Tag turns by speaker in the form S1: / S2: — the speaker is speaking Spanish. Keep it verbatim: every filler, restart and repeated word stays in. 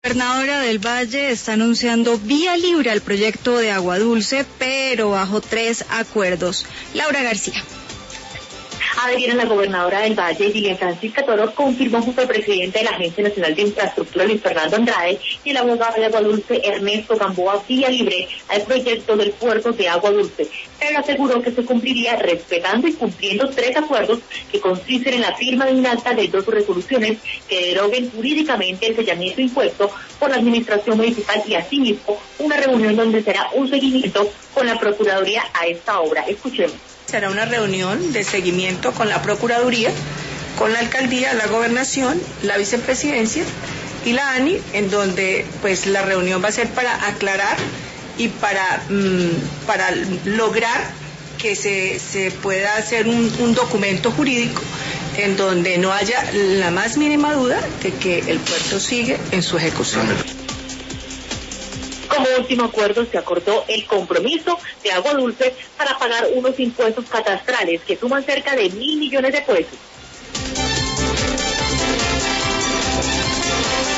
S1: La gobernadora del Valle está anunciando vía libre al proyecto de Agua Dulce, pero bajo tres acuerdos. Laura García.
S2: Ayer la gobernadora del Valle, Dilian Francisca Toro, confirmó junto al presidente de la Agencia Nacional de Infraestructura, Luis Fernando Andrade, y el abogado de Agua Dulce, Ernesto Gamboa, vía libre al proyecto del puerto de Agua Dulce, pero aseguró que se cumpliría respetando y cumpliendo tres acuerdos que consisten en la firma de un acta de dos resoluciones que deroguen jurídicamente el sellamiento impuesto por la administración municipal y asimismo una reunión donde será un seguimiento con la Procuraduría a esta obra. Escuchemos.
S3: Será una reunión de seguimiento con la Procuraduría, con la Alcaldía, la Gobernación, la Vicepresidencia y la A N I, en donde pues la reunión va a ser para aclarar y para, mmm, para lograr que se, se pueda hacer un, un documento jurídico en donde no haya la más mínima duda de que el puerto sigue en su ejecución.
S2: Como último acuerdo se acordó el compromiso de Agua Dulce para pagar unos impuestos catastrales que suman cerca de mil millones de pesos.